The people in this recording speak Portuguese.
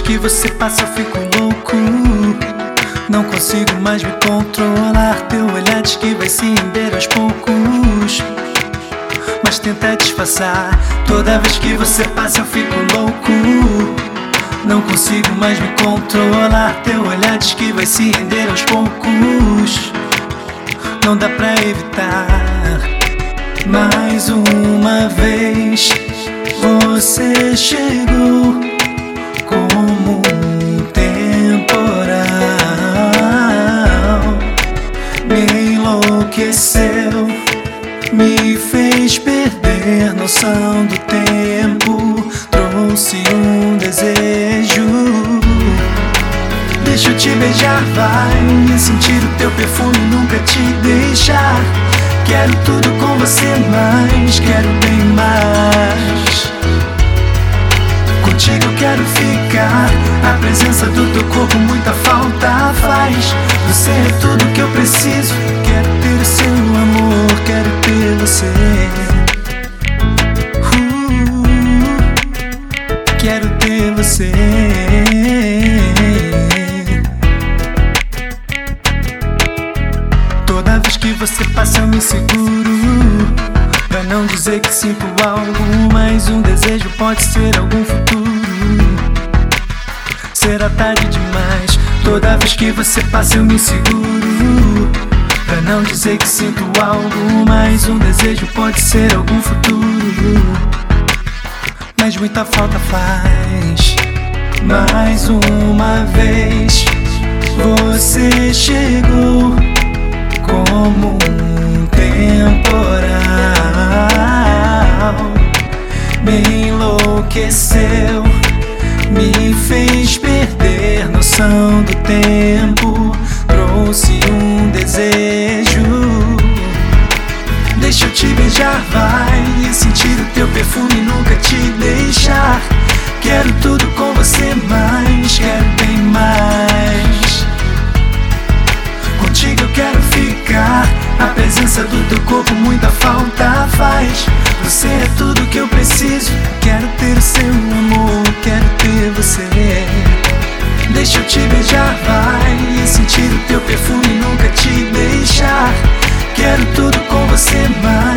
que você passa eu fico louco. Não consigo mais me controlar. Teu olhar diz que vai se render aos poucos, mas tenta disfarçar. Toda vez que você passa eu fico louco. Não consigo mais me controlar. Teu olhar diz que vai se render aos poucos, não dá pra evitar. Mais uma vez você chegou como um temporal, me enlouqueceu, me fez perder noção do tempo, trouxe um desejo. Deixa eu te beijar, vai sentir o teu perfume, nunca te deixar. Quero tudo com você, mas quero bem mais. Contigo eu quero ficar. A presença do teu corpo muita falta faz. Você é tudo que eu preciso. Quero ter o seu amor, quero ter você. Quero ter você. Toda vez que você passa eu me seguro, pra não dizer que sinto algo, mas um desejo pode ser algum futuro. Será tarde demais. Toda vez que você passa eu me seguro, pra não dizer que sinto algo, mas um desejo pode ser algum futuro, mas muita falta faz. Mais uma vez você chegou como um temporal, me enlouqueceu, me fez perder noção do tempo, trouxe um desejo. Deixa eu te beijar, vai sentir o teu perfume, nunca te deixar. Quero tudo com você, mas quero bem mais. Contigo eu quero ficar. A presença do teu corpo muita falta faz. Você é tudo que eu preciso. Quero ter o seu amor, quero ter você. Deixa eu te beijar, vai sentir o teu perfume, nunca te deixar. Quero tudo com você, mas